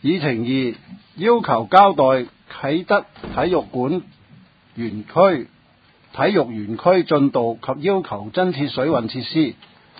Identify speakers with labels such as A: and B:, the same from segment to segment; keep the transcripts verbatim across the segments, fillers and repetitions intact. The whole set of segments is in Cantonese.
A: 議程二，要求交代啟德體育館園區體育園區進度及要求增設水運設施。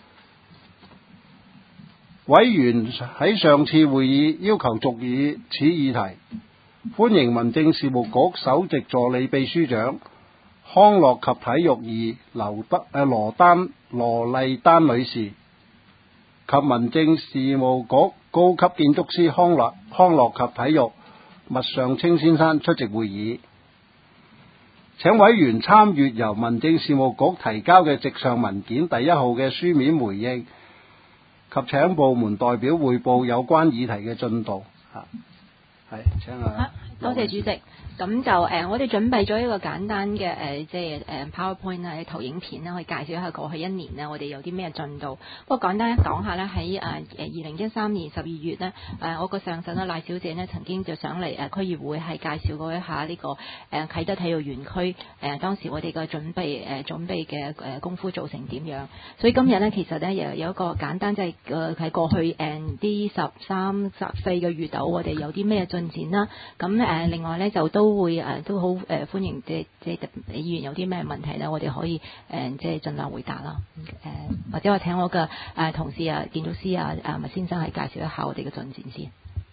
A: 委員喺上次會議要求續議此議題，歡迎民政事務局首席助理秘書長康樂及體育二劉德誒羅丹羅麗丹女士及民政事務局高級建築師康樂康樂及體育麥尚清先生出席會議。請委員參閱由民政事務局提交嘅直上文件第一號嘅書面回應，及請部門代表匯報有關議題嘅進度。嚇，係請啊，
B: 多謝主席。咁就誒、呃，我哋準備咗一個簡單嘅誒、呃，即係誒、呃、PowerPoint 啊，投影片啦，去介紹一下過去一年呢，我哋有啲咩進度。不過簡單一講下咧，喺誒誒二零一三年十二月呢，誒、呃、我個上司啦賴小姐呢曾經就上嚟誒區議會係介紹過一下呢、這個誒、呃、啟德體育園區誒、呃、當時我哋嘅準備誒、呃、準備嘅誒功夫做成點樣。所以今日呢，其實呢，又有一個簡單即係誒喺過去誒啲十三十四個月度，我哋有啲咩進展啦。咁誒、呃、另外呢，就都都會誒都好誒歡迎，即係即係議員有啲咩問題咧，我哋可以誒即係盡量回答啦。誒或者我請我嘅誒同事啊，建築師啊，啊麥先生係介紹一下我哋嘅進展先。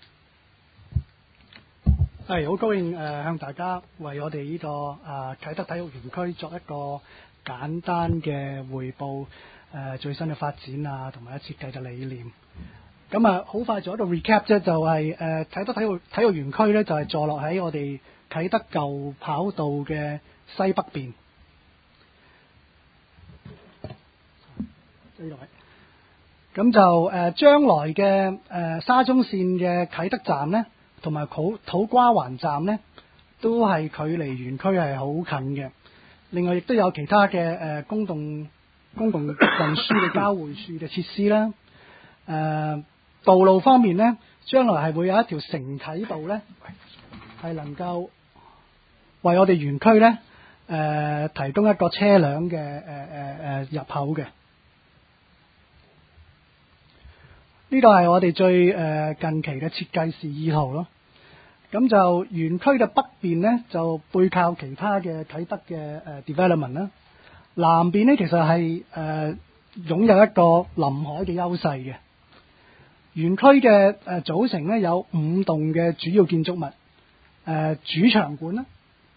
C: 係好高興誒、呃、向大家為我哋呢、這個誒、呃、啟德體育園區作一個簡單嘅匯報，誒、呃、最新嘅發展啊，同埋設計嘅理念。咁啊，好快做一個 recap 啫，就係、是、誒、呃、啟德體育體育園區咧，就係、是、坐落喺我哋啟德舊跑道嘅西北邊。咁就誒將來嘅誒、呃、沙中線嘅啟德站咧，同埋土土瓜灣站咧，都係距離園區係好近嘅。另外亦都有其他嘅誒、呃、公共公共運輸嘅交匯處嘅設施啦。誒、呃、道路方面咧，將來係會有一條承啟道咧，係能夠為我哋園區咧誒提供一個車輛嘅誒誒誒入口嘅。呢個係我哋最誒、呃、近期嘅設計示意圖咯。咁就園區嘅北邊呢，就背靠其他嘅啟德嘅誒、呃、development 啦。南邊呢，其實係誒擁有一個臨海嘅優勢嘅。園區嘅誒組成呢，有五棟嘅主要建築物，誒、呃、主場館啦，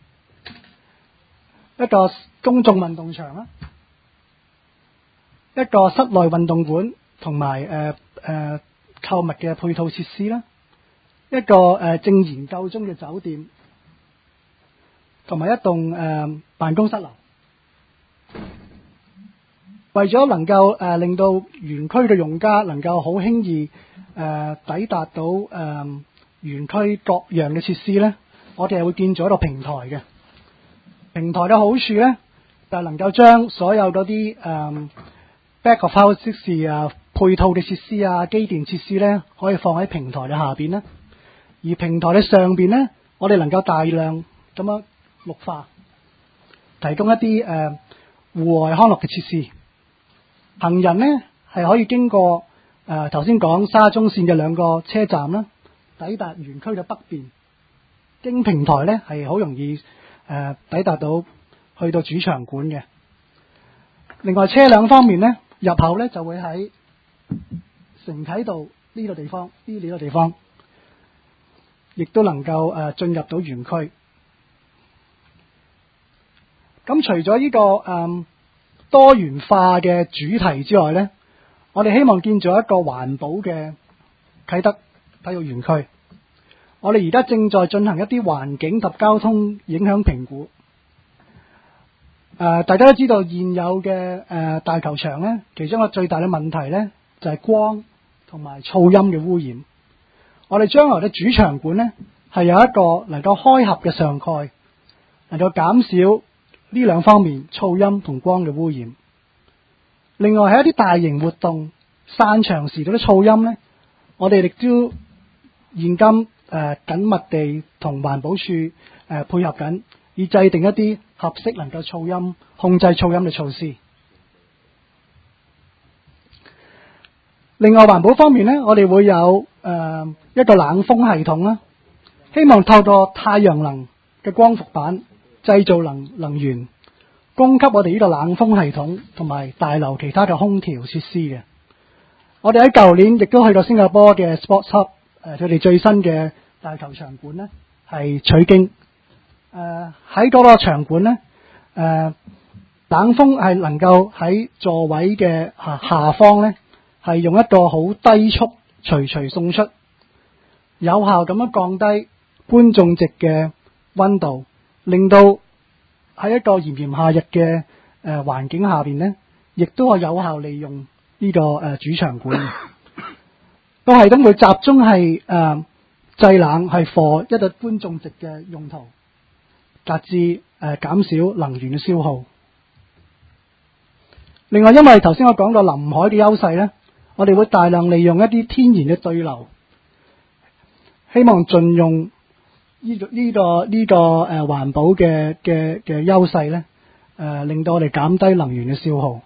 C: 一個公眾運動場啦，一個室內運動館同埋誒誒購物嘅配套設施啦，一個誒、呃、正研究中嘅酒店，同埋一棟誒、呃、辦公室樓。為咗能夠誒、呃、令到園區嘅用家能夠好輕易誒、呃、抵達到誒、呃、園區各樣嘅設施咧，我哋係會建咗一個平台嘅。平台嘅好處咧，就係、能夠將所有嗰啲誒 back of house 即係啊配套嘅設施啊機電設施咧，可以放喺平台嘅下邊啦。而平台嘅上邊咧，我哋能夠大量咁樣綠化，提供一啲誒戶外康樂嘅設施。行人呢係可以經過誒頭先講沙中線嘅兩個車站啦，抵達園區嘅北邊。經平台呢係好容易誒、呃、抵達到去到主場館嘅。另外車輛方面呢，入口呢就會喺承啟道呢個地方，呢呢個地方，亦都能夠誒進入到園區。咁除咗呢、這個誒。呃多元化嘅主題之外呢，我哋希望建造一個環保嘅啟德體育園區。我哋而家正在進行一啲環境及交通影響評估。呃、大家都知道現有嘅誒、呃、大球場呢，其中一個最大嘅問題呢，就係、是、光同埋噪音嘅污染。我哋將來嘅主場館呢，係有一個能夠開合嘅上蓋，能夠減少呢兩方面噪音同光嘅污染。另外係一啲大型活動散場時嗰啲噪音呢，我哋亦都現今誒、呃、緊密地同環保署誒、呃、配合緊，以制定一啲合適能夠噪音控制噪音嘅措施。另另外環保方面呢，我哋會有誒、呃、一個冷風系統啦，希望透過太陽能嘅光伏板製造能能源，供給我哋呢個冷風系統同埋大樓其他嘅空調設施嘅。我哋喺舊年亦都去到新加坡嘅 Sports Hub， 誒佢哋最新嘅大球場館呢係取經。誒喺嗰個場館呢，誒、呃、冷風係能夠喺座位嘅下下方呢，係用一個好低速徐徐送出，有效咁樣降低觀眾席嘅溫度，令到喺一個炎炎夏日嘅誒環境下邊呢，亦都係有效利用呢、這個誒、呃、主場館。個系統會集中係誒製冷，係 for 一個觀眾席嘅用途，達至誒減少能源嘅消耗。另外，因為頭先我講到臨海嘅優勢呢，我哋會大量利用一啲天然嘅對流，希望盡用呢、這個呢、這個呢、這個誒環保嘅嘅嘅優勢呢，誒、呃、令到我哋減低能源嘅消耗。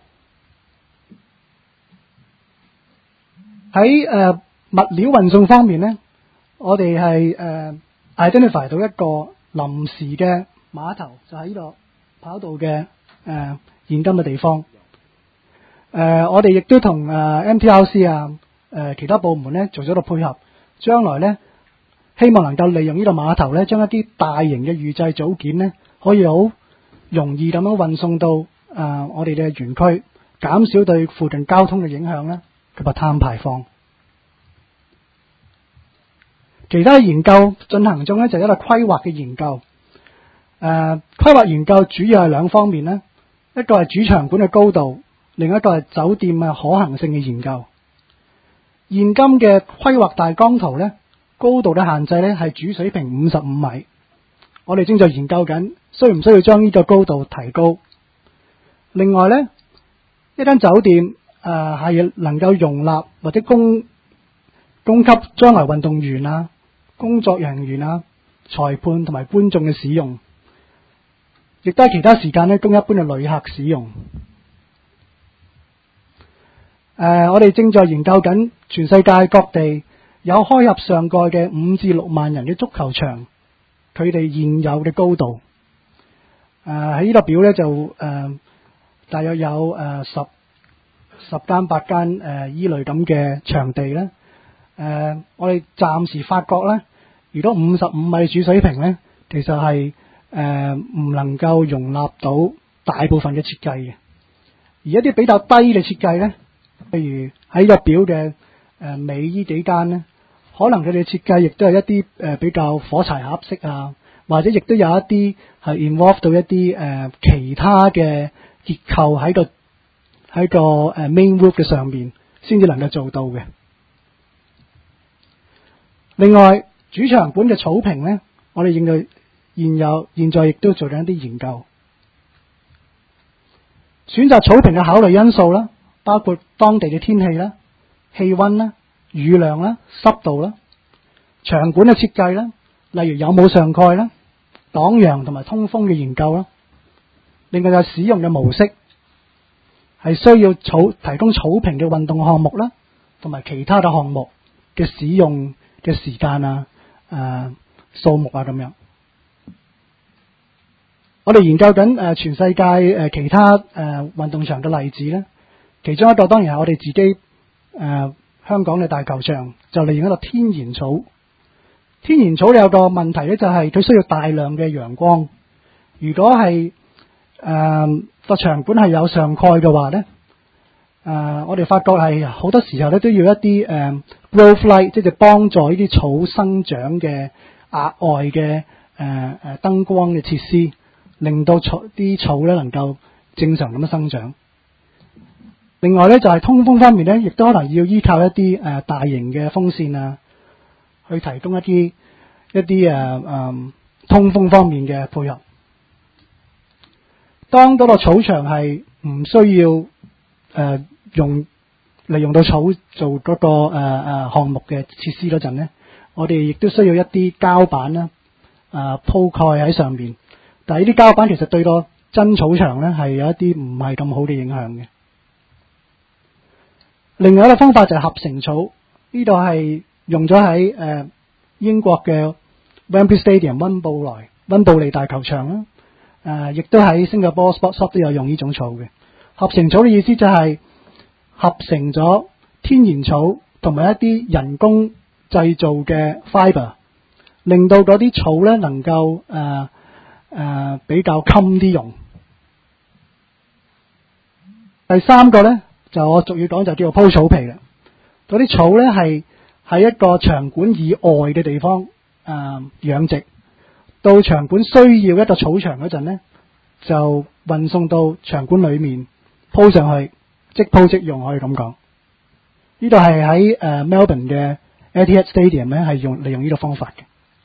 C: 喺誒、呃、物料運送方面呢，我哋係誒 identify 到一個臨時嘅碼頭，就喺呢個跑道嘅誒、呃、現今嘅地方。誒、呃，我哋亦都同誒 M T R C 啊，誒、呃、其他部門咧做咗個配合，將來咧希望能夠利用呢個碼頭咧，將一啲大型嘅預製組件咧，可以好容易咁樣運送到誒、呃、我哋嘅園區，減少對附近交通嘅影響咧，同埋碳排放。其他研究進行中咧，就係一個規劃嘅研究。誒、呃，規劃研究主要係兩方面咧，一個係主場館嘅高度，另一個係酒店嘅可行性嘅研究。現今嘅規劃大綱圖咧，高度嘅限制咧係主水平五十五米。我哋正在研究緊，需唔需要將呢個高度提高？另外咧，一間酒店誒係、呃、能夠容納或者供供給將來運動員啊、工作人員啊、裁判同埋觀眾嘅使用，亦都喺其他時間咧供一般嘅旅客使用。誒、呃，我哋正在研究緊全世界各地有開合上蓋嘅五至六萬人嘅足球場，佢哋現有嘅高度。誒喺呢個表咧就誒、呃、大約有誒、呃、十十間八間誒依類咁嘅場地咧。誒、呃，我哋暫時發覺咧，如果五十五米主水平咧，其實係誒唔能夠容納到大部分嘅設計嘅。而一啲比較低嘅設計咧，譬如喺個表嘅誒尾依幾間咧，可能佢哋設計亦都係一啲誒、呃、比較火柴盒式啊，或者亦都有一啲係 involve 到一啲誒、呃、其他嘅結構喺個喺個誒 main roof 嘅上面，先至能夠做到嘅。另外，主場館嘅草坪呢，我哋現在現有現在亦都做緊一啲研究。選擇草坪嘅考慮因素啦，包括當地嘅天氣啦、氣溫啦、雨量啦、濕度啦、場館嘅設計啦，例如有冇上蓋啦、擋陽同埋通風嘅研究啦。另外就係使用嘅模式，係需要草提供草坪嘅運動項目啦，同埋其他嘅項目嘅使用嘅時間啊、誒、呃、數目啊咁樣。我哋研究緊誒、呃、全世界誒、呃、其他誒、呃、運動場嘅例子咧，其中一個當然係我哋自己誒、呃、香港嘅大球場，就利用一個天然草。天然草有個問題咧，就係、是、佢需要大量嘅陽光。如果係誒個場館係有上蓋嘅話咧，誒、呃、我哋發覺係好多時候咧都要一啲誒、呃 growth light， 即係幫助呢啲草生長嘅額外嘅誒誒燈光嘅設施，令到草啲草咧能夠正常咁樣生長。另外咧就係、是、通風方面咧，亦都可能要依靠一啲誒、呃、大型嘅風扇啊，去提供一啲一啲誒誒通風方面嘅配合。當嗰個草場係唔需要誒、呃、用。利用到草做嗰、那個誒誒、呃、項目嘅設施嗰陣咧，我哋亦都需要一啲膠板啦，誒鋪蓋喺上面。但係呢啲膠板其實對個真草場咧係有一啲唔係咁好嘅影響嘅。 另外一個方法就係合成草，呢度係用咗喺誒英國嘅 Wembley Stadium 溫布萊溫布利大球場啦。誒，亦都喺新加坡 Sports Hub 都有用呢種草嘅。合成草嘅意思就係合成咗天然草同埋一啲人工製造嘅 fibre， 令到嗰啲草咧能夠誒誒比較襟啲用。第三個咧就我俗語講就叫做鋪草皮啦。嗰啲草咧係喺一個場館以外嘅地方誒養殖。到場館需要一個草場嗰陣呢，就運送到場館裏面鋪上去，即鋪即用，可以咁講。呢度係喺誒 Melbourne 嘅 Etihad Stadium 咧，係用利用呢個方法嘅。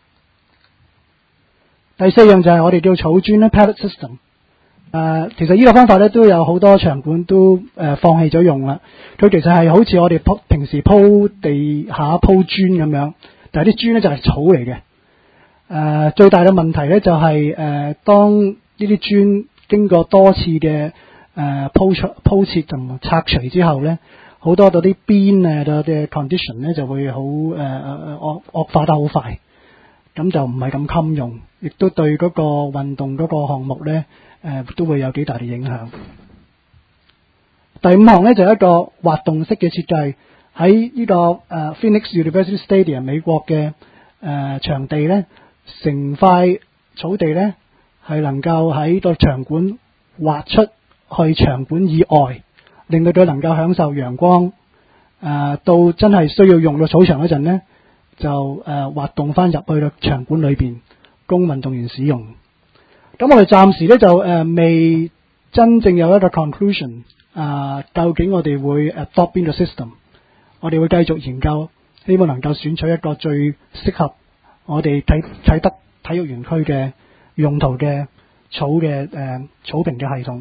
C: 第四樣就係我哋叫草磚咧 pallet system。誒、呃，其實呢個方法咧都有好多場館都誒、呃、放棄咗用啦。佢其實係好似我哋鋪平時鋪地下鋪磚咁樣，但係啲磚咧就係草嚟嘅。誒、呃、最大嘅問題咧就係、是、誒、呃、當呢啲磚經過多次嘅誒鋪出鋪設同拆除之後咧，好多嗰啲邊啊嘅 condition 咧就會好誒誒惡惡化得好快，咁就唔係咁襟用，亦都對嗰個運動嗰個項目咧誒、呃、都會有幾大嘅影響。第五項咧就係、一個滑動式嘅設計，喺呢、這個誒、呃、Phoenix University Stadium 美國嘅誒、呃、場地咧。成塊草地咧，係能夠喺個場館滑出去場館以外，令到佢能夠享受陽光。誒、呃，到真係需要用到草場嗰陣咧，就誒、呃、滑動翻入去個場館裏邊，供運動員使用。咁我哋暫時咧就誒、呃、未真正有一個 conclusion， 啊、呃，究竟我哋會 adopt 邊個 system？ 我哋會繼續研究，希望能夠選取一個最適合我哋啟啟德體育園區嘅用途嘅草嘅誒、呃、草坪嘅系統。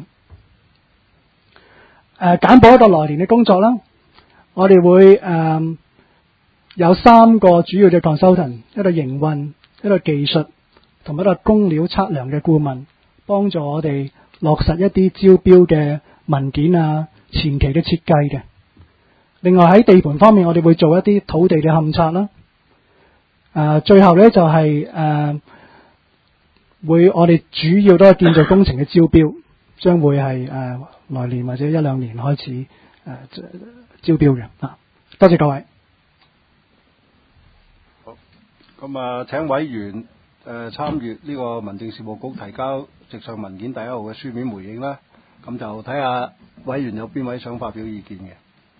C: 誒簡報一個來年嘅工作啦，我哋會誒、呃、有三個主要嘅 consultant， 一個營運、一個技術同埋一個工料測量嘅顧問，幫助我哋落實一啲招標嘅文件啊、前期嘅設計嘅。另外喺地盤方面，我哋會做一啲土地嘅勘測啦。誒、呃，最後咧就係、是、誒、呃，會我哋主要都係建造工程嘅招標，將會係誒、呃、來年或者一兩年開始誒、呃、招標嘅啊。多謝各位。
A: 好，咁啊，請委員誒、呃、參閱呢個民政事務局提交直上文件第一號嘅書面回應啦。咁就睇下委員有邊位想發表意見嘅。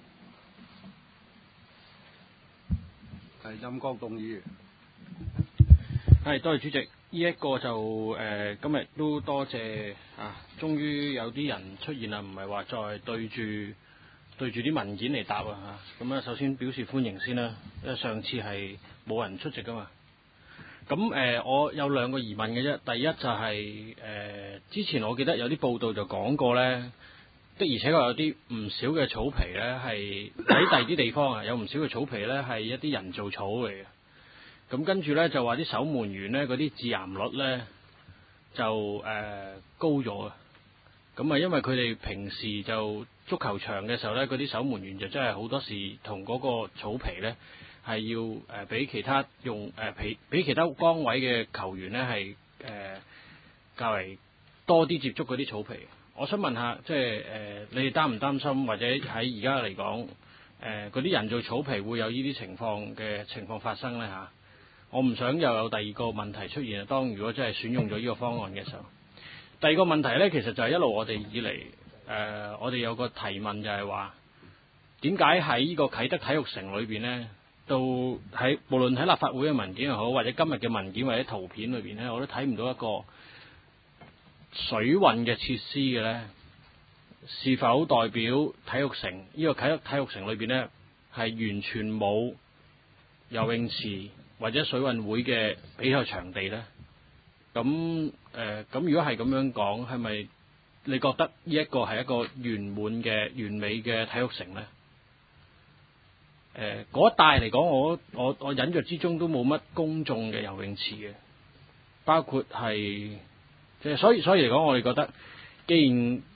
A: 係任國棟議員。
D: 係，多謝主席。呢、這、一個就誒、呃、今日都多謝啊，終於有啲人出現啦，唔係話再對住對住啲文件嚟答啊嚇。咁啊，首先表示歡迎先啦，因為上次係冇人出席噶嘛。咁誒、呃，我有兩個疑問嘅啫。第一就係、是、誒、呃，之前我記得有啲報道就講過咧，的而且確有啲唔少嘅草皮咧係喺第二啲地方啊，有唔少嘅草皮咧係一啲人造草嚟嘅。咁跟住咧就話啲守門員咧嗰啲致癌率咧就誒、呃、高咗啊！咁啊，因為佢哋平時就足球場嘅時候咧，嗰啲守門員就真係好多時同嗰個草皮咧係要誒俾、呃、其他用誒俾俾其他崗位嘅球員咧係誒較為多啲接觸嗰啲草皮。我想問下，即係誒、呃、你哋擔唔擔心，或者喺而家嚟講誒嗰啲人造草皮會有呢啲情況嘅情況發生咧嚇？我唔想又有第二個問題出現啊！當如果真係選用咗呢個方案嘅時候，第二個問題呢，其實就係一路我哋以嚟誒、呃，我哋有個提問就係話，點解喺呢個啟德體育城裏邊呢，到喺無論喺立法會嘅文件又好，或者今日嘅文件或者圖片裏邊呢，我都睇唔到一個水運嘅設施嘅呢？是否代表體育城呢、這個啟德體育城裏邊呢，係完全冇游泳池或者水運會嘅比賽場地呢？咁誒，咁、呃、如果係咁樣講，係咪你覺得呢一個係一個圓滿嘅完美嘅體育城呢？誒、呃，嗰一帶嚟講，我我我隱約之中都冇乜公眾嘅游泳池嘅，包括係即係，所以所以嚟講，我哋覺得，既然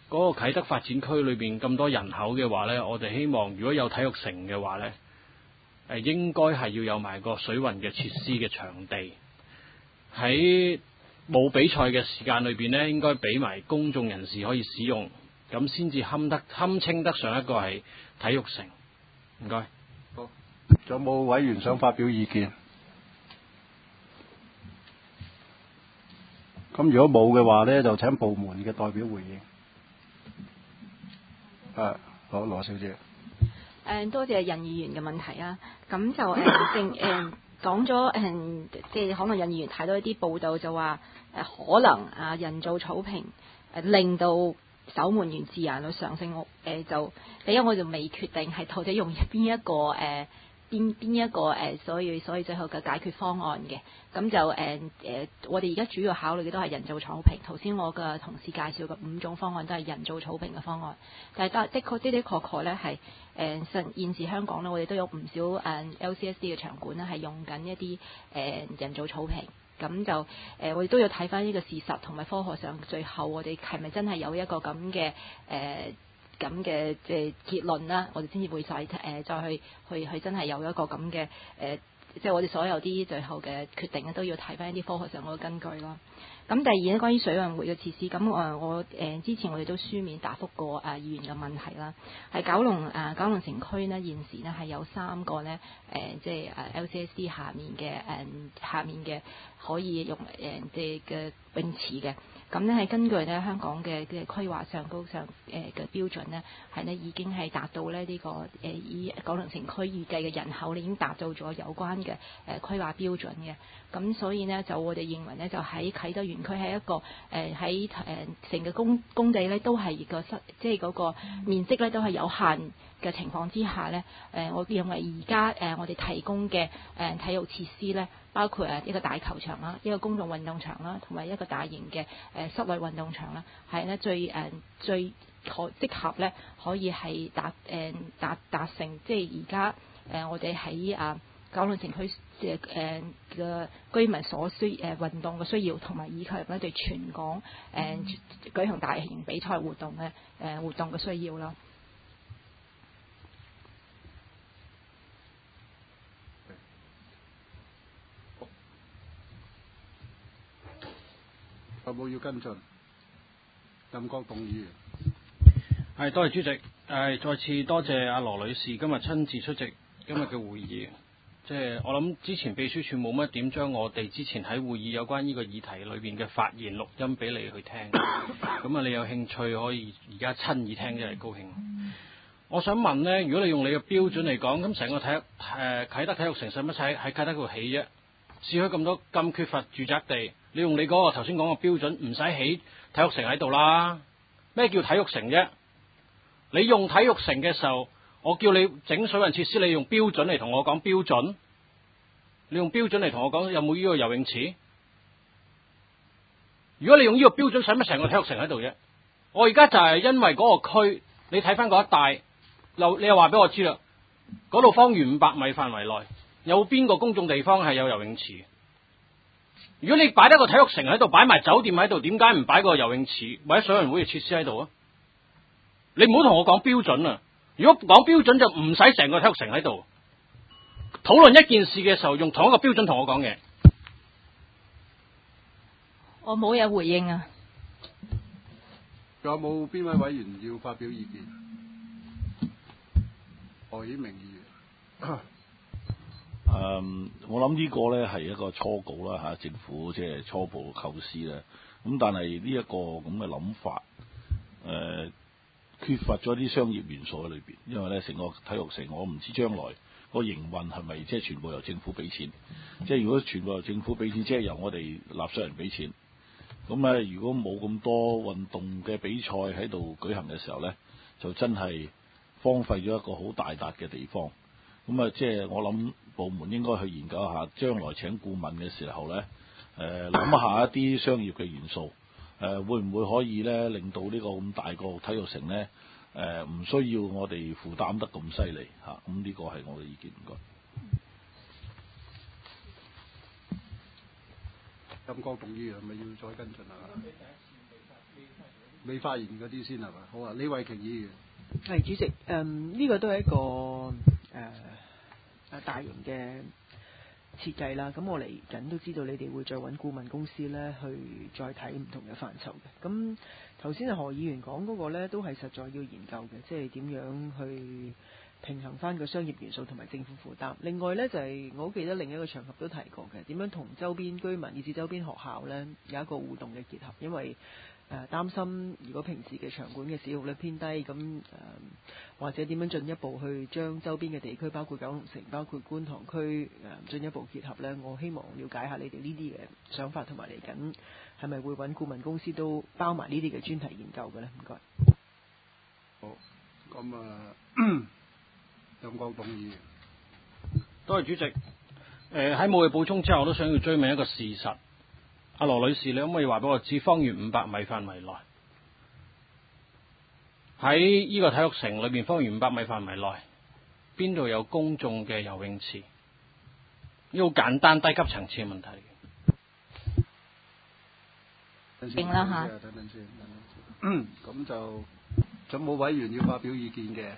D: 嗰個啟德發展區裏邊咁多人口嘅話呢，我哋希望如果有體育城嘅話呢，誒應該係要有埋個水運嘅設施嘅場地，喺冇比賽嘅時間裏邊呢，應該俾埋公眾人士可以使用，咁先至堪得堪稱得上一個係體育城。唔該。
A: 好，仲有冇委員想發表意見？咁如果冇嘅話呢，就請部門嘅代表回應。啊，好，羅小姐。
B: 誒，多謝任議員嘅問題啊。咁就誒正誒講咗誒，即係可能任議員睇到一啲報道就話誒可能啊人造草坪誒令到守門員自然率上升。我誒就第一我就未決定係到底用邊一個誒。邊邊一個誒、呃，所以所以最後嘅解決方案嘅，咁就誒誒、呃呃，我哋而家主要考慮嘅都係人造草坪。頭先我嘅同事介紹嘅五種方案都係人造草坪嘅方案，但係的的確的的確確咧係誒現現時香港咧，我哋都有唔少誒、呃、L C S D 嘅場館咧係用緊一啲誒、呃、人造草坪。咁就誒、呃，我哋都要睇翻呢個事實同埋科學上，最後我哋係咪真係有一個咁嘅誒？呃咁嘅即係結論啦，我哋先至會再誒、呃、再去去去真係有一個咁嘅誒，即係我哋所有啲最後嘅決定咧，都要睇翻一啲科學上嗰個根據咯。咁第二咧，關於水運會嘅設施，咁誒我誒、呃、之前我哋都書面答覆過誒、呃、議員嘅問題啦。係九龍誒、呃、九龍城區呢，現時呢係有三個呢，誒、呃，即係誒 L C S D 下面嘅誒、呃、下面嘅可以用誒即係嘅泳池嘅。咁呢係根據呢香港嘅嘅規劃上高上誒嘅標準呢，係呢已經係達到咧、這、呢個誒、呃、以九龍城區預計嘅人口呢已經達到咗有關嘅誒、呃、規劃標準嘅。咁所以呢，就我哋認為呢，就喺啟德園區係一個誒喺誒成個工工地呢都係個室即係嗰個面積呢都係有限嘅情況之下呢，誒、呃、我認為而家誒我哋提供嘅誒、呃、體育設施呢，包括誒一個大球場啦，一個公眾運動場啦，同埋一個大型嘅誒、呃、室內運動場啦，係呢最誒、呃、最可適合呢可以係達誒達達成即係而家誒我哋喺啊九龍城區嘅誒嘅居民所需誒、呃、運動嘅需要，同埋以及咧對全港誒、呃、舉行大型比賽活動嘅誒、呃、活動嘅需要啦。
A: 有冇要跟進？任國棟議員。
D: 係，多謝主席。誒、呃，再次多謝阿羅女士今日親自出席今日嘅會議。即係我諗之前秘書處冇乜點將我哋之前喺會議有關呢個議題裏邊嘅發言錄音俾你去聽。咁啊，你有興趣可以而家親耳聽，真係高興。我想問呢，如果你用你嘅標準嚟講，咁成個體育誒啟德體育城使乜使喺啟德度起啫？市區咁多咁缺乏住宅地，你用你嗰個頭先講嘅標準，唔使起體育城喺度啦。咩叫體育城啫？你用體育城嘅時候，我叫你整水運設施，你用標準嚟同我講標準？你用標準嚟同我講有冇呢個游泳池？如果你用呢個標準，使乜成個體育城喺度啫？我而家就係因為嗰個區，你睇翻嗰一帶，又你又話俾我知啦，嗰度方圓五百米範圍內有邊個公眾地方係有游泳池？如果你擺得個體育城喺度，擺埋酒店喺度，點解唔擺個游泳池或者水運會嘅設施喺度啊？你唔好同我講標準啊！如果講標準就唔使成個體育城喺度。討論一件事嘅時候，用同一個標準同我講嘢。
B: 我冇嘢回應啊。
A: 仲有冇邊位委員要發表意見？何顯明議員。
E: 誒、um，我諗呢個咧係一個初稿啦嚇，政府即係初步構思啦。咁但係呢一個咁嘅諗法，誒、呃、缺乏咗啲商業元素喺裏邊，因為咧成個體育城，我唔知將來個營運係咪即係全部由政府俾錢？即係如果全部由政府俾錢，即係由我哋納稅人俾錢。咁咧，如果冇咁多運動嘅比賽喺度舉行嘅時候咧，就真係荒廢咗一個好大笪嘅地方。咁啊，即係我諗部門應該去研究一下，將來請顧問嘅時候咧，誒、呃、諗下一啲商業嘅元素，誒、呃、會唔會可以咧令到呢個咁大個體育城咧，誒、呃、唔需要我哋負擔得咁犀利嚇？咁、啊、呢個係我嘅意見，唔該。
A: 任國棟議員係咪要再跟進啊？ 未發言嗰啲先係嘛？好啊，李慧瓊議員。
F: 係主席，誒、嗯、呢、這個都係一個誒誒、呃、大型嘅設計啦。咁我嚟緊都知道你哋會再揾顧問公司咧去再睇唔同嘅範疇嘅。咁頭先何議員講嗰個咧都係實在要研究嘅，即係點樣去平衡翻個商業元素同埋政府負擔。另外呢，就係、是、我好記得另一個場合都提過嘅，點樣同周邊居民以至周邊學校呢有一個互動嘅結合，因為誒、呃、擔心如果平時嘅場館嘅使用率偏低，咁誒、呃、或者點樣進一步去將周邊嘅地區，包括九龍城、包括觀塘區誒、呃、進一步結合呢？我希望了解下你哋呢啲嘅想法，同埋嚟緊係咪會揾顧問公司都包埋呢啲嘅專題研究嘅呢？唔該。
A: 好，咁啊，任國棟議員。
D: 多謝主席。誒喺冇嘅補充之後，我都想要追問一個事實。阿羅女士，你可唔可以話俾我知，方圓五百米範圍內，喺呢個體育城裏邊，方圓五百米範圍內，邊度有公眾嘅游泳池？呢好簡單低級層次嘅問題。
B: 定啦嚇。
A: 等等先，等等先。咁就仲冇委員要發表意見嘅。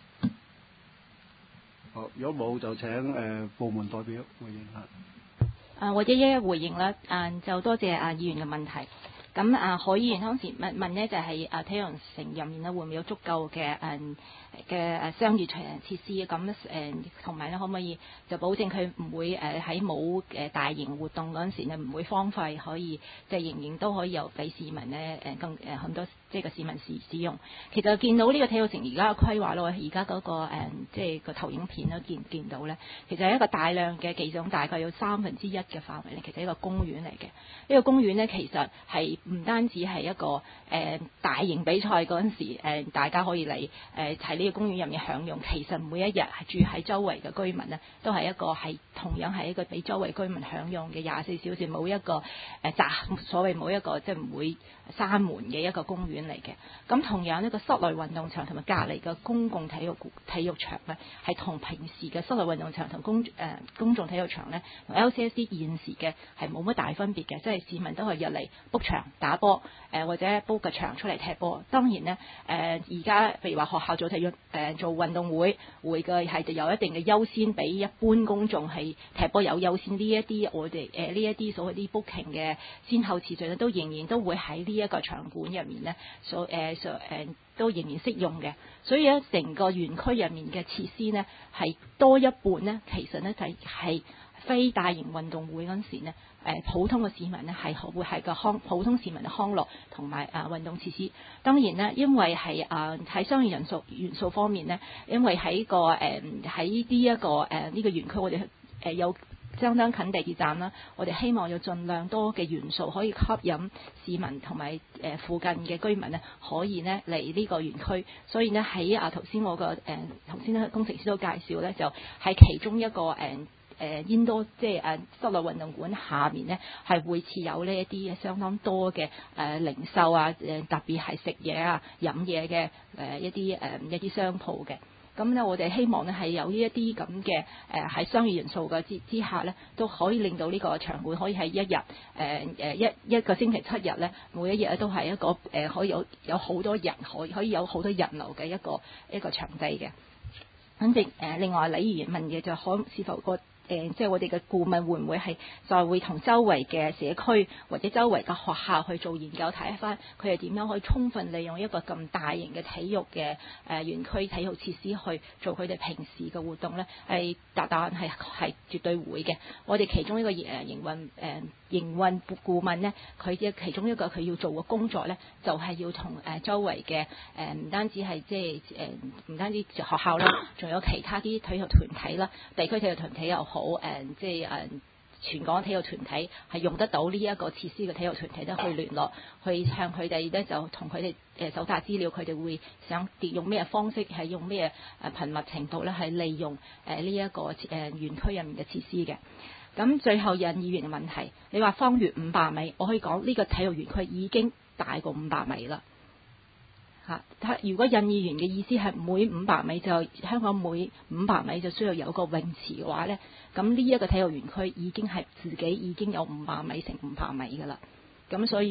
A: 好，如果冇就請誒、呃、部門代表回應下。
B: 啊，或者一一回應啦。啊，就多謝啊議員嘅問題。咁啊，何議員當時問問呢，就係、是、啊體育城入面咧會唔會有足夠嘅誒嘅誒商業場設施？咁誒同埋咧可唔可以就保證佢唔會誒喺冇誒大型活動嗰陣時咧唔會荒廢，可以即係仍然都可以有俾市民咧誒更誒很多即係個市民使使用。其實見到呢個體育城而家嘅規劃咯，而家嗰個誒即係個投影片都見見到咧，其實係一個大量嘅記重，大概有三分之一嘅範圍咧，其實係一個公園嚟嘅。呢、這個公園咧其實係唔單止係一個誒、呃、大型比賽嗰陣時、呃，大家可以嚟誒喺呢個公園入面享用。其實每一日係住喺周圍嘅居民呢，都係一個係同樣係一個俾周圍居民享用嘅廿四小時冇一個誒閘、呃，所謂冇一個即係唔會閂門嘅一個公園嚟嘅。咁同樣呢個室內運動場同埋隔離嘅公共體育體育場呢，係同平時嘅室內運動場同公誒、呃、公眾體育場呢，同 L C S D 現時嘅係冇乜大分別嘅，即係市民都係入嚟 book 場打波誒、呃、或者 book 個場出嚟踢波。當然呢，誒而家譬如話學校做體育誒、呃、做運動會會嘅係有一定嘅優先，比一般公眾係踢波有優先。呢一啲我哋誒呢一啲所謂啲 booking 嘅先後次序咧，都仍然都會喺呢一個場館入面呢，所誒所誒都仍然適用嘅。所以咧，成個園區入面嘅設施呢，係多一半呢，其實呢，就係、是、非大型運動會嗰陣時呢，誒普通嘅市民呢，係會係個康普通市民嘅康樂同埋啊運動設施。當然呢，因為係啊喺商業元素元素方面呢，因為喺個誒喺呢一個誒呢、呃這個園區，我哋誒、呃、有相當近地鐵站啦，我哋希望有盡量多嘅元素可以吸引市民同埋誒附近嘅居民呢，可以呢嚟呢個園區。所以呢，喺啊頭先我個誒頭先咧工程師都介紹呢，就係、是、其中一個誒。呃誒 indoor 即係誒室內運動館下面呢，係會設有呢一啲相當多嘅誒、呃、零售啊，誒特別係食嘢啊、飲嘢嘅誒一啲誒、呃、一啲商鋪嘅。咁呢，我哋希望呢係有呢一啲咁嘅誒喺商業元素嘅之之下呢，都可以令到呢個場館可以喺一日誒誒一一個星期七日呢，每一日都係一個誒、呃、可以有有好多人可以可以有好多人流嘅一個一個場地嘅。咁另誒另外李議員問嘅就可是否個？誒，即係我哋嘅顧問會唔會係就會同周圍嘅社區或者周圍嘅學校去做研究，睇翻佢哋點樣可以充分利用一個咁大型嘅體育嘅誒園區體育設施去做佢哋平時嘅活動呢？係答案係係絕對會嘅。我哋其中一個誒營運誒、呃、營運顧問呢，佢嘅其中一個佢要做嘅工作呢，就係、是、要同誒周圍嘅誒唔單止係即係誒唔單止學校啦，仲有其他啲體育團體啦，地區體育團體又好。好誒、嗯，即係誒、嗯，全港體育團體係用得到呢一個設施嘅體育團體都去聯絡，去向佢哋咧就同佢哋誒搜集資料，佢哋會想用咩方式，係用咩誒頻密程度咧，係利用誒呢一個誒園區入面嘅設施嘅。咁最後引議員嘅問題，你話方圓五百米，我可以講呢個體育園區已經大過五百米啦。嚇！如果印議員嘅意思係每五百米就香港每五百米就需要有個泳池嘅話呢，咁呢一個體育園區已經係自己已經有五百米乘五百米㗎啦。咁所以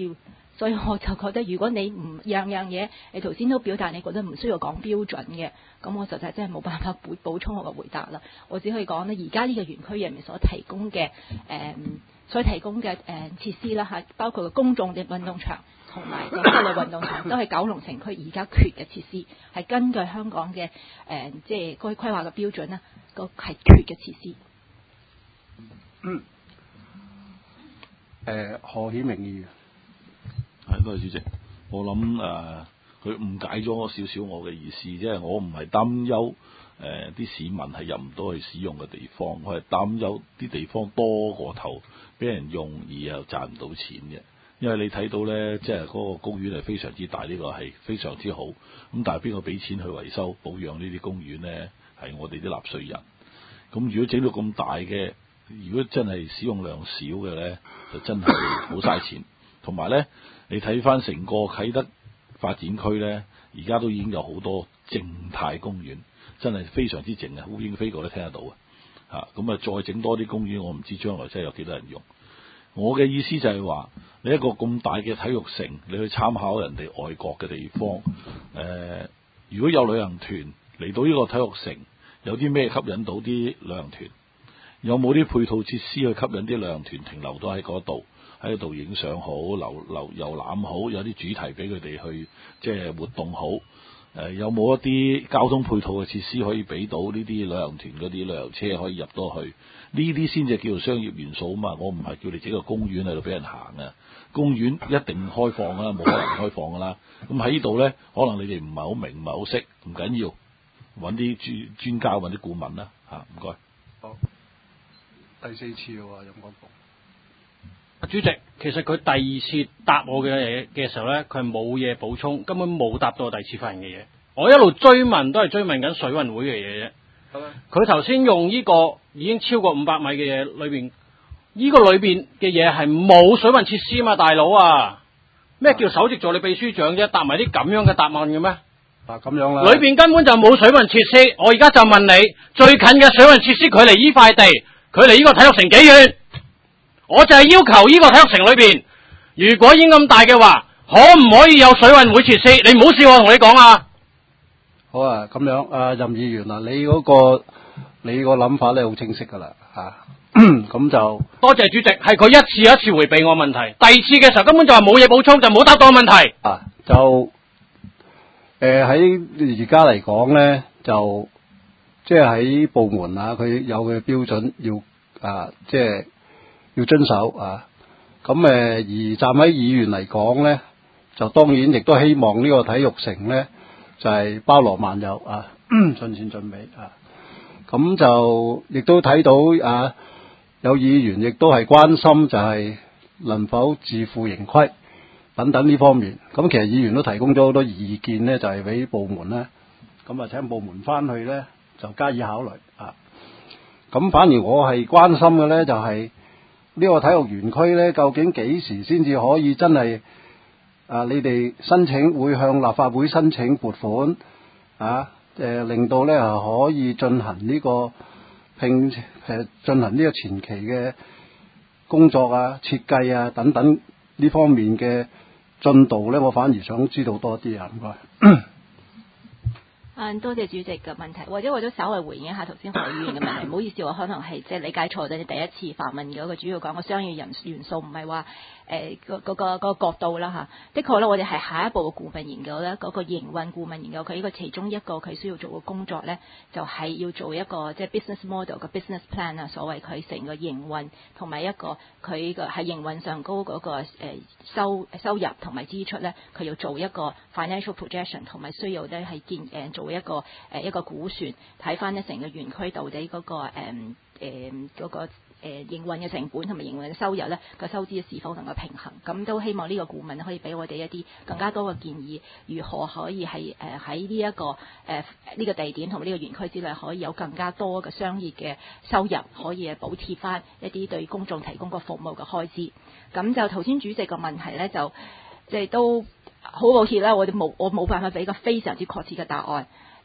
B: 所以我就覺得，如果你唔樣樣嘢，你頭先都表達你覺得唔需要講標準嘅，咁我實在真係冇辦法補補充我嘅回答啦。我只可以講呢，而家呢個園區入面所提供嘅誒、呃，所提供嘅誒、呃、設施啦嚇，包括個公眾嘅運動場同埋個室內運動場，都係九龍城區而家缺嘅設施，係根據香港嘅誒、呃、即係該規劃嘅標準啦，個係缺嘅設施。
A: 嗯。誒、呃，何顯明議員。
E: 係，多謝主席。我諗誒，佢、呃、誤解咗少少我嘅意思，即係我唔係擔憂誒啲、呃、市民係入唔到去使用嘅地方，我係擔憂啲地方多過頭俾人用而又賺唔到錢嘅。因為你睇到咧，即係嗰個公園係非常之大，呢、這個係非常之好。咁但係邊個俾錢去維修保養呢啲公園咧？係我哋啲納稅人。咁如果整到咁大嘅，如果真係使用量少嘅咧，就真係好嘥錢。同埋咧，你睇翻成個啟德發展區咧，而家都已經有好多靜態公園，真係非常之靜啊！烏蠅飛過都聽得到啊！嚇，咁啊，再整多啲公園，我唔知將來真係有幾多人用。我嘅意思就係話，你一個咁大嘅體育城，你去參考人哋外國嘅地方，誒、呃，如果有旅行團嚟到呢個體育城，有啲咩吸引到啲旅行團？有冇啲配套設施去吸引啲旅行團停留到喺嗰度，喺度影相好，留留遊覽好，有啲主題俾佢哋去即係活動好。誒、呃，有冇一啲交通配套嘅設施可以俾到呢啲旅行團嗰啲旅遊車可以入到去？呢啲先至叫做商業元素啊嘛！我唔係叫你整個公園喺度俾人行啊！公園一定開放啊，冇可能開放噶啦。咁喺呢度咧，可能你哋唔係好明，唔係好識，唔緊要，揾啲專專家，揾啲顧問啦嚇，唔該。
A: 好，第四次喎，任國鋒。
D: 主席，其實佢第二次答我嘅嘢嘅時候咧，佢係冇嘢補充，根本冇答到我第二次發言嘅嘢。我一路追問都係追問緊水運會嘅嘢啫。佢頭先用呢個已經超過五百米嘅嘢裏邊，呢、這個裏邊嘅嘢係冇水運設施嘛，大佬啊！咩叫首席助理秘書長啫？答埋啲咁樣嘅答案嘅咩？
A: 嗱，咁樣啦。
D: 裏邊根本就冇水運設施。我而家就問你，最近嘅水運設施距離呢塊地，距離呢個體育城幾遠？我就係要求呢個體育城裏邊，如果已經咁大嘅話，可唔可以有水運會設施？你唔好笑我同你講啊！
A: 好啊，咁樣啊，任議員啊，你嗰、那個你個諗法咧好清晰噶啦嚇，咁、啊、就
D: 多謝主席，係佢一次一次迴避我問題，第二次嘅時候根本就話冇嘢補充，就冇答到我問題。
A: 啊，就誒喺而家嚟講咧，就即係喺部門啊，佢有嘅標準要啊，即係要遵守啊。咁誒、呃，而站喺議員嚟講咧，就當然亦都希望呢個體育城咧。就係包羅萬有啊，盡善盡美啊！咁就亦都睇到啊，有議員亦都係關心就係能否自負盈虧等等呢方面。咁其實議員都提供咗好多意見咧，就係、是、俾部門咧，咁啊請部門翻去咧就加以考慮啊。咁反而我係關心嘅咧，就係、是、呢個體育園區咧，究竟幾時先至可以真係？啊！你哋申請會向立法會申請撥款啊？誒、呃，令到咧係可以進行呢、這個聘誒進行呢個前期嘅工作啊、設計啊等等呢方面嘅進度咧，我反而想知道多啲啊！唔該。
B: 嗯，多謝主席嘅問題，或者我都稍微回應一下頭先何議員嘅問題。唔好意思，我可能係即係理解錯咗。你第一次發問嘅嗰個主要講個商業人元素，唔係話誒個嗰個嗰個角度啦嚇。的確咧，我哋係下一步嘅顧問研究咧，嗰個營運顧問研究，佢呢個其中一個佢需要做嘅工作咧，就係要做一個即係 business model 嘅 business plan 啊，所謂佢成個營運同埋一個佢個喺營運上高嗰個誒收收入同埋支出咧，佢要做一個 financial projection，同埋需要咧係建誒做。一個誒一個估算，睇翻咧成個園區到底嗰、那個誒誒嗰個誒營運嘅成本同埋營運嘅收入咧個收支是否能夠平衡？咁都希望呢個顧問可以俾我哋一啲更加多嘅建議，如何可以係誒喺呢一個誒呢、呃這個地點同埋呢個園區之內可以有更加多嘅商業嘅收入，可以補貼翻一啲對公眾提供個服務嘅開支。咁就頭先主席個問題咧，就即係都好抱歉啦，我哋冇我冇辦法俾個非常之確切嘅答案。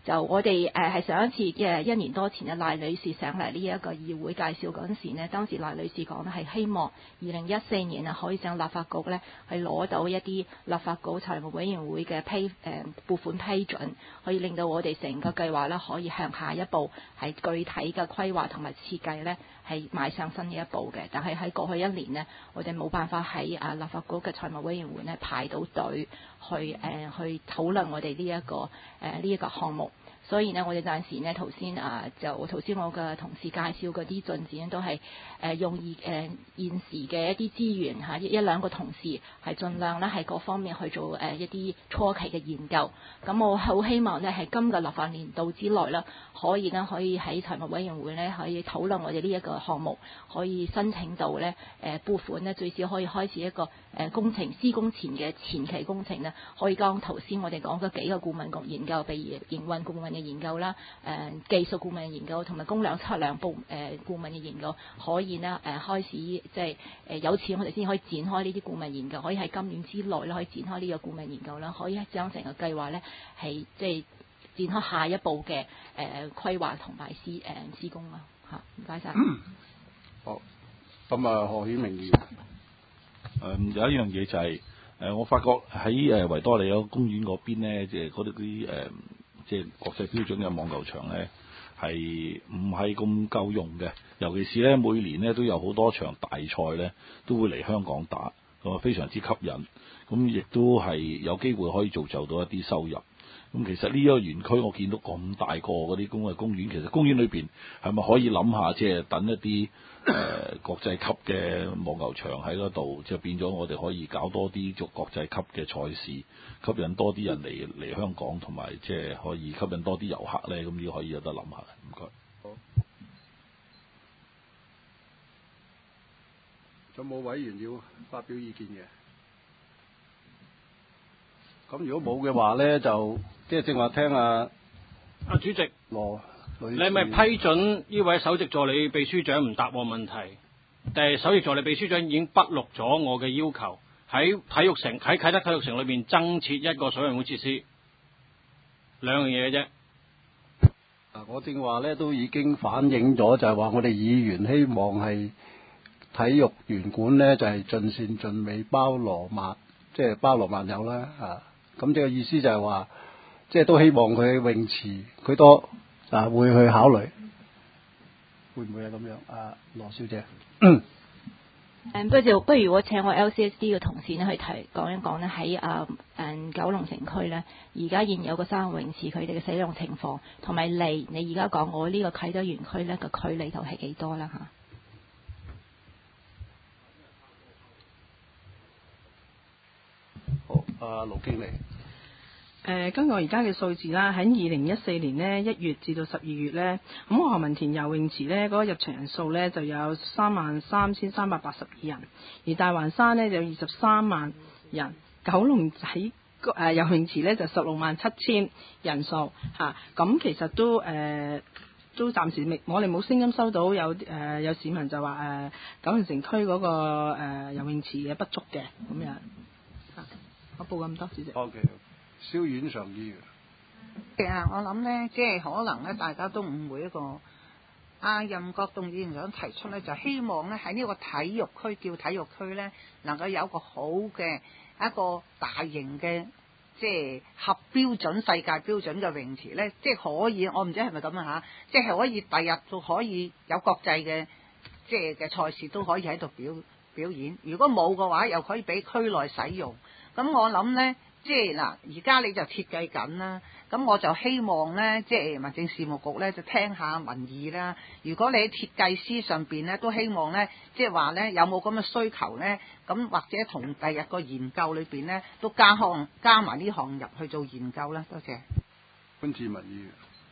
B: 就我哋誒係上一次嘅一年多前嘅賴女士上嚟呢一個議會介紹嗰陣時呢，當時賴女士講咧係希望二零一四年啊可以上立法局呢係攞到一啲立法局財務委員會嘅批誒、呃、撥款批准，可以令到我哋成個計劃呢可以向下一步係具體嘅規劃同埋設計呢係邁上新嘅一步嘅。但係喺過去一年呢，我哋冇辦法喺啊立法局嘅財務委員會呢排到隊去誒、呃、去討論我哋呢一個誒呢一個項目。所以呢，我哋暫時呢頭先啊，就頭先我嘅同事介紹嗰啲進展都係誒、呃、用以誒、呃、現時嘅一啲資源嚇、啊，一兩個同事係盡量咧係各方面去做誒、呃、一啲初期嘅研究。咁我好希望呢係今個立法年度之內啦，可以呢可以喺財務委員會呢可以討論我哋呢一個項目，可以申請到呢誒撥款呢，最少可以開始一個誒、呃、工程施工前嘅前期工程呢，可以講頭先我哋講嗰幾個顧問局研究，譬如營運顧問嘅研究啦，誒、呃、技術顧問嘅研究同埋供量測量部誒、呃、顧問嘅研究，可以呢誒、呃、開始即係誒有錢我哋先可以展開呢啲顧問研究，可以喺今年之內咧可以展開呢個顧問研究啦，可以將成個計劃咧係即係展開下一步嘅誒、呃、規劃同埋施誒施工啦嚇，唔該晒。
A: 好，咁啊何顯明議員，
E: 誒有一樣嘢就係、是、誒我發覺喺誒維多利亞公園嗰邊咧，即係嗰啲啲誒。即係國際標準嘅網球場咧，係唔係咁夠用嘅？尤其是咧，每年咧都有好多場大賽咧，都會嚟香港打，咁啊非常之吸引。咁亦都係有機會可以造就到一啲收入。咁其實呢一個園區，我見到咁大個嗰啲咁嘅公園，其實公園裏邊係咪可以諗下，即係等一啲誒、呃、國際級嘅網球場喺嗰度，即係變咗我哋可以搞多啲做國際級嘅賽事，吸引多啲人嚟嚟香港，同埋即係可以吸引多啲遊客咧。咁呢個可以有得諗下。唔該。
A: 好。仲有冇委員要發表意見嘅？咁如果冇嘅話咧，就即係正話聽啊，
D: 啊主席
A: 羅女士，
D: 你係咪批准呢位首席助理秘書長唔答我問題？定係首席助理秘書長已經筆錄咗我嘅要求，喺體育城喺啟德體育城裏邊增設一個水運會設施，兩樣嘢嘅啫。
A: 啊，我正話咧都已經反映咗，就係話我哋議員希望係體育園館咧就係、是、盡善盡美，包羅萬即係包羅萬有啦啊！咁即係意思就係話，即係都希望佢泳池佢多啊會去考慮，會唔會係咁樣？啊，羅小姐，嗯，
B: 誒不如不如我請我 L C S D 嘅同事咧去提講一講咧喺啊誒九龍城區咧，而家現有個三個泳池佢哋嘅使用情況，同埋離你而家講我呢個啟德園區咧個距離就係幾多啦嚇？
A: 好，阿盧經理。
F: 誒，根據我而家嘅數字啦，喺二零一四年呢，一月至到十二月呢，咁何文田游泳池呢嗰、那個入場人數呢就有三萬三千三百八十二人，而大環山呢就有二十三萬人，九龍仔誒游泳池呢就十六萬七千人數嚇，咁、啊、其實都誒、呃、都暫時未，我哋冇聲音收到有誒、呃、有市民就話誒、呃、九龍城區嗰、那個、呃、游泳池嘅不足嘅咁樣嚇，我報咁多，主席。
A: O.K. 蕭婉常議員，
G: 其實我諗咧，即係可能咧，大家都誤會一個阿任國棟議員想提出咧，就希望咧喺呢個體育區叫體育區咧，能夠有一個好嘅一個大型嘅即係合標準、世界標準嘅泳池咧，即係可以，我唔知係咪咁啊嚇，即係可以第日就可以有國際嘅即係嘅賽事都可以喺度表表演。如果冇嘅話，又可以俾區內使用。咁我諗咧。即係嗱，而家你就設計緊啦，咁我就希望咧，即係民政事務局咧就聽下民意啦。如果你喺設計師上邊咧，都希望咧，即係話咧有冇咁嘅需求咧，咁或者同第日個研究裏邊咧都加項加埋呢項入去做研究啦。多謝。
A: 潘志文議員。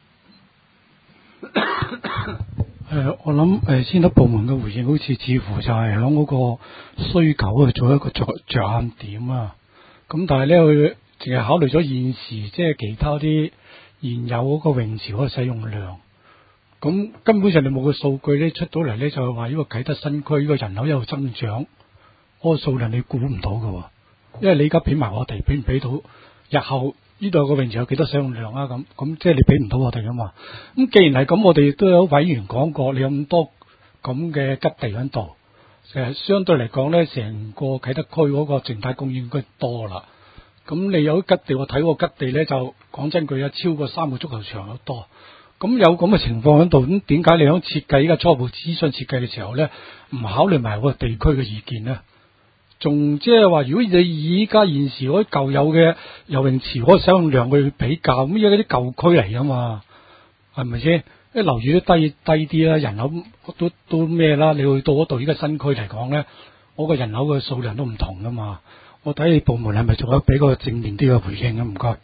H: 誒，我諗誒，先得部門嘅回應，好似似乎就係響嗰個需求啊，做一個着着眼點啊。咁但係咧，佢淨係考慮咗現時即係其他啲現有嗰個泳池嗰個使用量。咁根本上你冇個數據咧出到嚟咧，就係話呢個啟德新區呢個人口有增長，嗰個數量你估唔到㗎喎。因為你而家俾埋我哋，俾唔俾到日後呢度個泳池有幾多使用量啊？咁咁即係你俾唔到我哋噶嘛？咁既然係咁，我哋都有委員講過，你有咁多咁嘅吉地喺度，誒相對嚟講咧，成個啟德區嗰個靜態公園應該多啦。咁你有吉地，我睇個吉地咧就講真句啊，超過三個足球場有多。咁有咁嘅情況喺度，咁點解你喺設計依家初步諮詢設計嘅時候咧，唔考慮埋個地區嘅意見咧？仲即係話，如果你以依家現時嗰啲舊有嘅游泳池嗰個使用量去比較，咁依家啲舊區嚟噶嘛，係咪先？啲樓宇都低低啲啦，人口都都咩啦？你去到嗰度依家新區嚟講咧，嗰個人口嘅數量都唔同噶嘛。我睇你部門係咪仲有俾個正面啲嘅回應啊？唔該。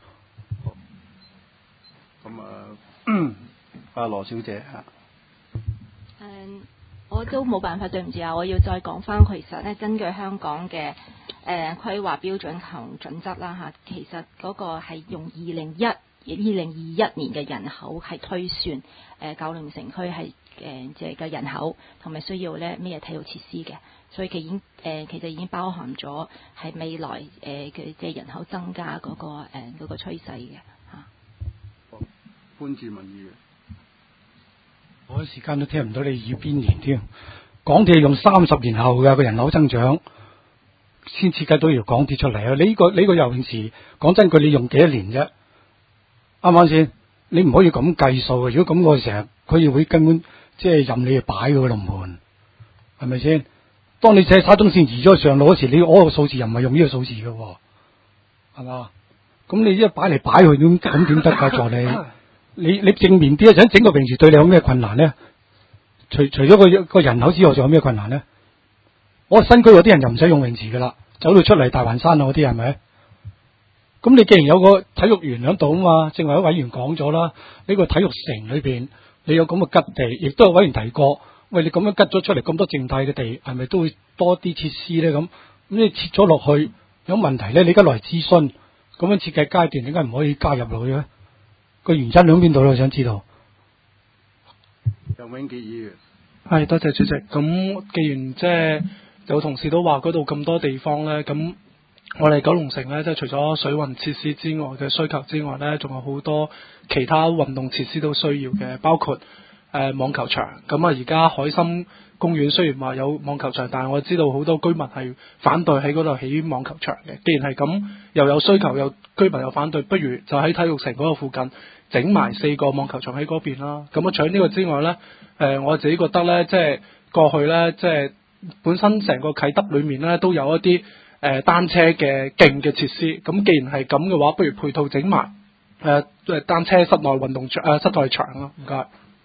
A: 咁啊，阿羅小姐啊。
B: 嗯，我都冇辦法，對唔住啊！我要再講翻，其實咧，根據香港嘅誒、呃、規劃標準同準則啦嚇，其實嗰個係用二零一二零二一年嘅人口係推算誒、呃、九龍城區係誒即係嘅人口同埋需要咧咩體育設施嘅，所以佢已經誒、呃、其實已經包含咗係未來誒嘅即係人口增加嗰、嗰個誒嗰、呃嗰個趨勢嘅嚇。
A: 潘志文議員。
H: 我時間都聽唔到你耳邊言添，港鐵係用三十年後嘅個人口增長先設計到條港鐵出嚟啊！你呢、這個你呢個游泳池，講真句，你用幾多年啫？啱唔啱先？你唔可以咁計數嘅。如果咁，我成日區議會根本即係任你哋擺嘅龍門，係咪先？當你喺沙中線移咗上路嗰時，你嗰個數字又唔係用呢個數字嘅，係嘛？咁你一擺嚟擺去，咁咁點得㗎？助理？你你正面啲啊！想整個泳池對你有咩困難咧？除除咗個個人口之外，仲有咩困難咧？我新區嗰啲人就唔使用泳池噶啦，走到出嚟大環山啊嗰啲係咪？咁你既然有個體育園喺度啊嘛，正話有委員講咗啦，呢個體育城裏邊你有咁嘅吉地，亦都有委員提過，喂，你咁樣吉咗出嚟咁多靜態嘅地，係咪都會多啲設施咧？咁咁你切咗落去有問題咧？你而家來諮詢，咁樣設計階段點解唔可以加入落去咧？個原因喺邊度咧？我想知道。
A: 楊永傑議員，
I: 係多謝主席。咁既然即係有同事都話嗰度咁多地方咧，咁我哋九龍城咧，即係除咗水運設施之外嘅需求之外咧，仲有好多其他運動設施都需要嘅，包括誒、呃、網球場。咁啊，而家海心公園雖然話有網球場，但係我知道好多居民係反對喺嗰度起網球場嘅。既然係咁，又有需求，又居民又反對，不如就喺體育城嗰個附近整埋四個網球場喺嗰邊啦。咁啊，除咗呢個之外咧，誒、呃、我自己覺得咧，即係過去咧，即係本身成個啟德裏面咧都有一啲誒、呃、單車嘅徑嘅設施。咁既然係咁嘅話，不如配套整埋誒誒單車室內運動場誒、呃、室內場咯。唔該。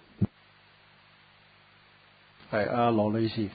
A: 係阿羅女士。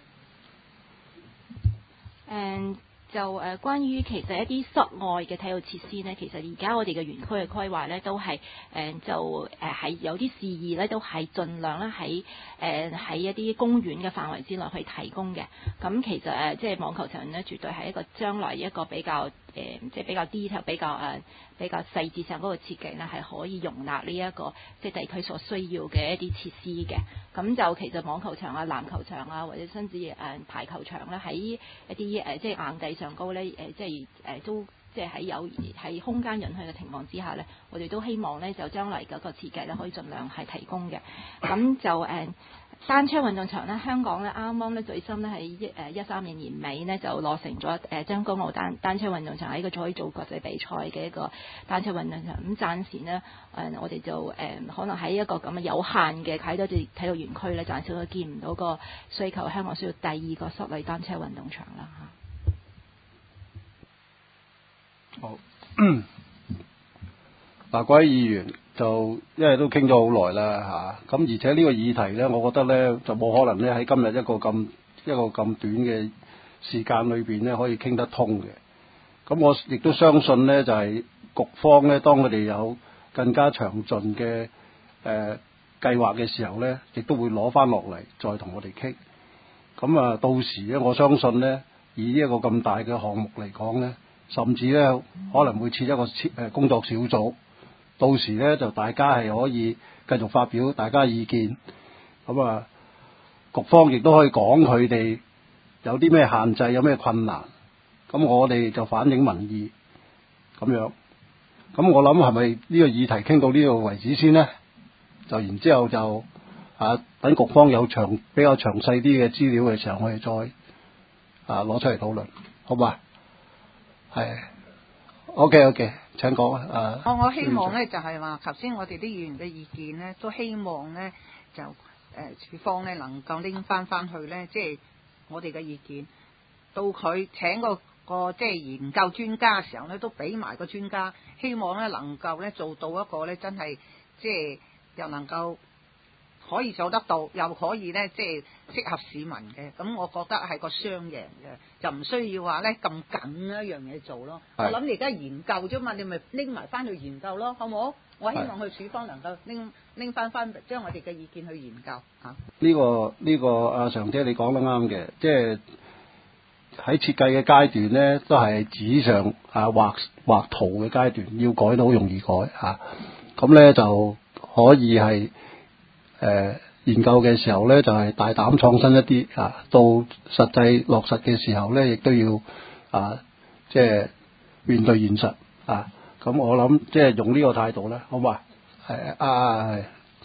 B: 誒就誒、呃、關於其實一啲室外嘅體育設施呢，其實而家我哋嘅園區嘅規劃呢，都係誒、呃、就誒係、呃、有啲示意呢，都係盡量咧喺誒喺一啲公園嘅範圍之內去提供嘅。咁其實誒、呃、即係網球場呢，絕對係一個將來一個比較誒、呃、即係比較 detail 比較誒、呃、比較細緻上嗰個設計呢，係可以容納呢、這、一個即係地區所需要嘅一啲設施嘅。咁就其實網球場啊、籃球場啊，或者甚至誒排球場咧，喺一啲誒、呃、即係硬地上高咧，誒、呃、即係誒、呃、都即係喺有喺空間允許嘅情況之下咧，我哋都希望咧就將來嗰個設計咧可以盡量係提供嘅。咁就誒、呃、單車運動場咧，香港咧啱啱咧最新咧喺一誒一三年年尾咧就落成咗誒將軍澳單單車運動場喺個可以做國際比賽嘅一個單車運動場。咁暫時呢，誒、呃、我哋就誒、呃、可能喺一個咁嘅有限嘅啟德體育園區咧，暫時都見唔到個需求。香港需要第二個室內單車運動場啦嚇。
A: 好，嗱，各位議員就因為都傾咗好耐啦嚇，咁、啊、而且呢個議題咧，我覺得咧就冇可能咧喺今日一個咁一個咁短嘅時間裏邊咧可以傾得通嘅。咁我亦都相信咧，就係、是、局方咧，當佢哋有更加詳盡嘅誒計劃嘅時候咧，亦都會攞翻落嚟再同我哋傾。咁啊，到時咧，我相信咧，以呢一個咁大嘅項目嚟講咧，甚至咧可能會設一個設誒工作小組，到時咧就大家係可以繼續發表大家意見。咁啊，局方亦都可以講佢哋有啲咩限制，有咩困難，咁我哋就反映民意咁樣。 咁我諗係咪呢個議題傾到呢度為止先呢？就然之後就啊等局方有詳比較詳細啲嘅資料嘅時候，我哋再啊攞出嚟討論，好嘛？係 OK OK， 請講啊。
G: 我我希望咧就係話，頭先我哋啲議員嘅意見咧，都希望咧就誒處方咧能夠拎翻翻去咧，即係我哋嘅意見，到佢請個個即係研究專家嘅時候咧，都俾埋個專家，希望咧能夠咧做到一個咧真係即係又能夠可以做得到，又可以咧即係適合市民嘅。咁我覺得係個雙贏嘅，就唔需要話咧咁緊一樣嘢做咯。我諗你而家研究啫嘛，你咪拎埋翻去研究咯，好唔好？我希望佢處方能夠拎拎翻翻將我哋嘅意見去研究嚇。
A: 呢個呢個阿常姐你講得啱嘅，即係喺設計嘅階段咧，都係紙上啊畫畫圖嘅階段，要改都好容易改嚇。咁、啊、咧就可以係誒、呃、研究嘅時候咧，就係、是、大膽創新一啲啊。到實際落實嘅時候咧，亦都要啊，即係面對現實啊。咁我諗即係用呢個態度咧，好嘛？係啊係。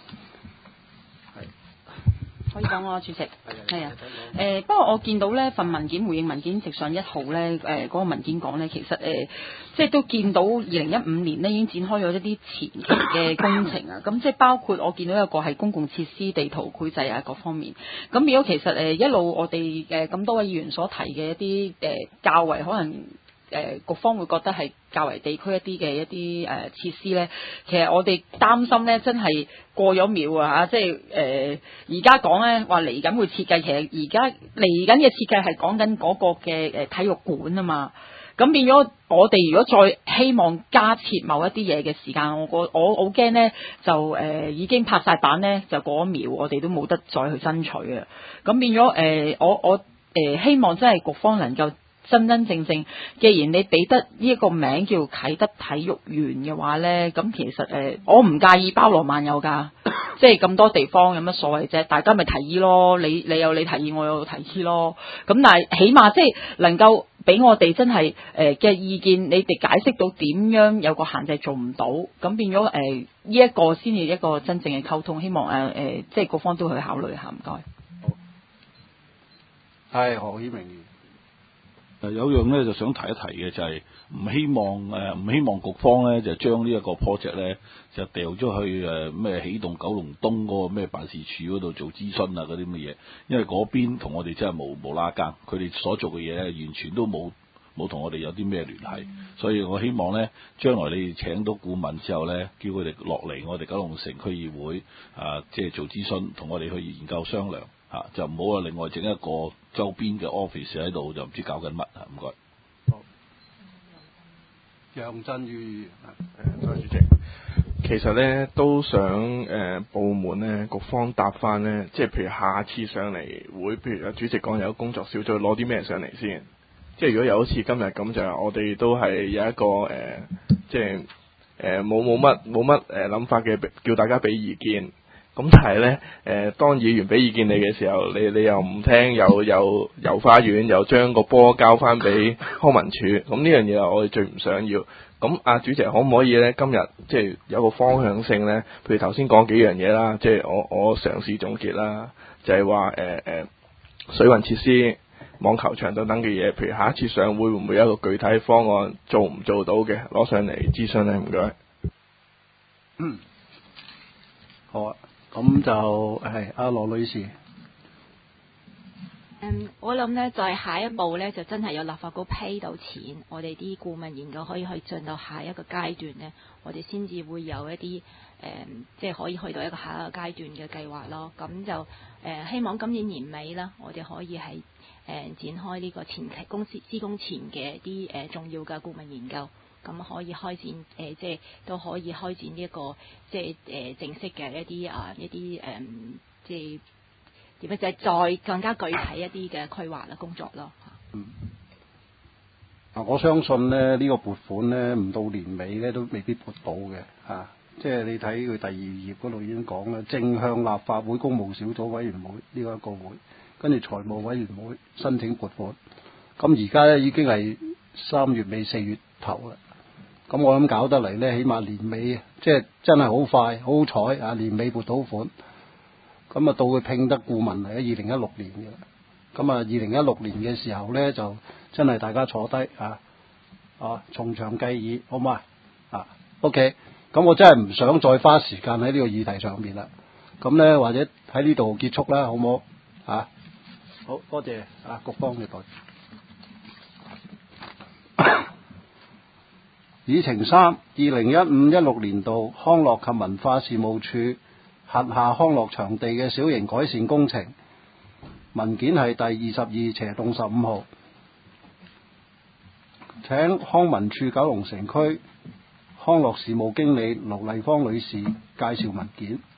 J: 可以講我主席係啊，誒、呃、不過我見到呢份文件回應文件直上一號呢，誒、呃、嗰、那個文件講呢，其實誒、呃、即係都見到二零一五年呢已經展開咗一啲前期嘅工程啊，咁即係包括我見到一個係公共設施地圖繪製啊各方面，咁如果其實誒、呃、一路我哋誒咁多位議員所提嘅一啲誒、呃、較為可能。誒、呃、局方會覺得係較為地區一啲嘅一啲誒、呃、設施咧，其實我哋擔心咧，真係過咗秒啊嚇！即係誒而家講咧話嚟緊會設計，其實而家嚟緊嘅設計係講緊嗰個嘅誒、呃、體育館啊嘛。咁變咗我哋如果再希望加設某一啲嘢嘅時間，我我我好驚咧就誒、呃、已經拍晒板咧，就過咗秒，我哋都冇得再去爭取啊。咁變咗誒、呃、我我誒、呃、希望真係局方能夠。真真正正，既然你俾得呢一個名叫啟德體育園嘅話呢，咁其實誒、呃，我唔介意包羅萬有㗎，即係咁多地方有乜所謂啫？大家咪提議咯，你你有你提議，我有提議咯。咁但係起碼即係能夠俾我哋真係誒嘅意見，你哋解釋到點樣有個限制做唔到，咁變咗誒呢一個先至一個真正嘅溝通。希望誒誒、呃呃，即係各方都去考慮下，唔該。
A: 係何顯明。
E: 誒有樣咧就想提一提嘅就係、是、唔希望誒唔希望局方咧就將呢一個 project 咧就掉咗去誒咩起動九龍東嗰個咩辦事處嗰度做諮詢啊嗰啲咁嘅嘢，因為嗰邊同我哋真係冇冇拉更，佢哋所做嘅嘢咧完全都冇冇同我哋有啲咩聯繫，所以我希望咧將來你哋請到顧問之後咧，叫佢哋落嚟我哋九龍城區議會啊，即係做諮詢，同我哋去研究商量。啊！就唔好啊！另外整一個周邊嘅 office 喺度，就唔知搞緊乜啊！唔該。
A: 好。楊振宇，
K: 誒，多謝主席。其實咧都想誒、呃、部門咧各方答翻咧，即係譬如下次上嚟會，譬如主席講有工作小組攞啲咩上嚟先。即係如果有好似今日咁就係我哋都係有一個誒、呃，即係誒冇冇乜冇乜誒諗法嘅，叫大家俾意見。咁但係咧，誒、呃、當議員俾意見你嘅時候，你你又唔聽，又又遊花園，又將個波交翻俾康文署，咁呢樣嘢係我哋最唔想要。咁阿、啊、主席可唔可以咧今日即係有個方向性咧？譬如頭先講幾樣嘢啦，即係我我嘗試總結啦，就係話誒誒水運設施、網球場等等嘅嘢，譬如下一次上會會唔會有一個具體方案做唔做到嘅，攞上嚟諮詢咧？唔該。
A: 嗯，好啊。咁就係阿羅女士。
B: 嗯，我諗呢，就係下一步呢，就真係有立法局批到錢，我哋啲顧問研究可以去進到下一個階段呢，我哋先至會有一啲誒、嗯，即係可以去到一個下一個階段嘅計劃咯。咁就誒、呃，希望今年年尾啦，我哋可以係誒、呃、展開呢個前期公司施工前嘅一啲誒重要嘅顧問研究。咁可以開展誒、呃，即係都可以開展呢一個即係誒、呃、正式嘅一啲啊一啲誒、呃，即係點樣就係再更加具體一啲嘅規劃啦工作咯。
A: 嗯。啊，我相信咧呢、呢個撥款咧唔到年尾咧都未必撥到嘅嚇、啊，即係你睇佢第二頁嗰度已經講啦，正向立法會公務小組委員會呢個一個會，跟住財務委員會申請撥款。咁而家咧已經係三月尾四月頭啦。 咁我諗搞得嚟呢，起碼年尾即係真係好快，好好彩啊！年尾撥到款，咁啊到佢聘得顧問嚟喺二零一六年嘅，咁啊二零一六年嘅時候呢，就真係大家坐低啊啊從長計議，好嘛啊 ？OK，咁我真係唔想再花時間喺呢個議題上面啦。咁呢，或者喺呢度結束啦，好唔好啊？好多謝啊，局方嘅代表。議程三，二零一五一六年度康樂及文化事務處轄下康樂場地嘅小型改善工程，文件係第二十二斜洞十五號。請康文署九龍城區康樂事務經理盧麗芳女士介紹文件。